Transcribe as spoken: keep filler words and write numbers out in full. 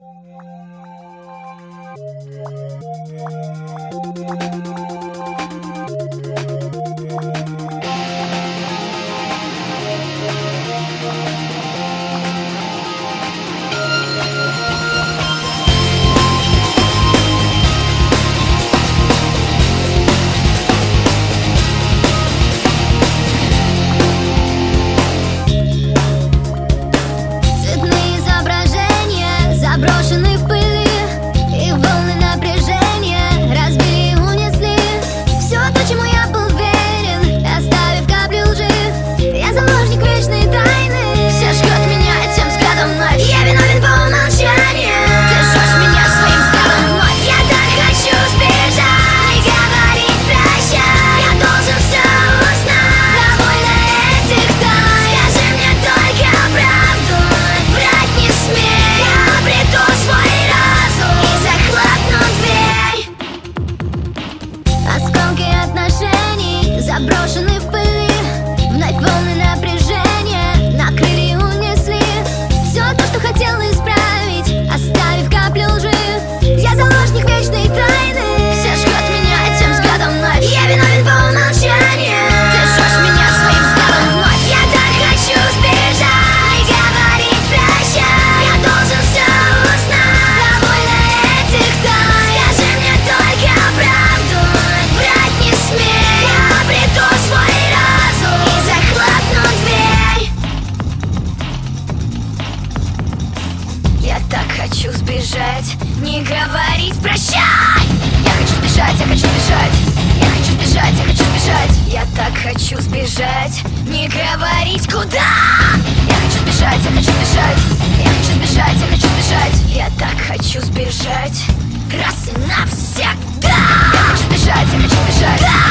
Цветные изображения заброшены в пыли, и волны напряжения разбили и унесли все то, чему я был верен, оставив капли лжи. Я заложник вечной тайны. Все жгет меня этим взглядом вновь. Я виновен по умолчанию. Ты жжешь меня своим взглядом вновь. Я так хочу сбежать, не говорить прощай. Я должен все узнать, довольно этих тайн. Скажи мне только правду, врать не смей. Я обрету свой разум и захлопну дверь. Осколки отношений заброшены в пыли, вновь волны напряжения накрыли и унесли все то, что хотела исправить, оставив каплю лжи. Я заложник вечной тайны. Все жгет меня этим взглядом вновь. Я виновен по умолчанию. Ты жжешь меня своим взглядом вновь. Я так хочу сбежать, не говорить прощай. Я должен все узнать, довольно этих тайн. Скажи мне только правду, врать не смей. Я обрету свой разум и захлопну дверь. Я так хочу сбежать, не говорить прощай. Я хочу сбежать, я хочу сбежать. Я хочу сбежать, я хочу сбежать. Я так хочу сбежать, не говорить куда. Я хочу сбежать, я хочу сбежать. Я хочу сбежать, я хочу сбежать. Я так хочу сбежать раз и навсегда. Я хочу сбежать, я хочу сбежать.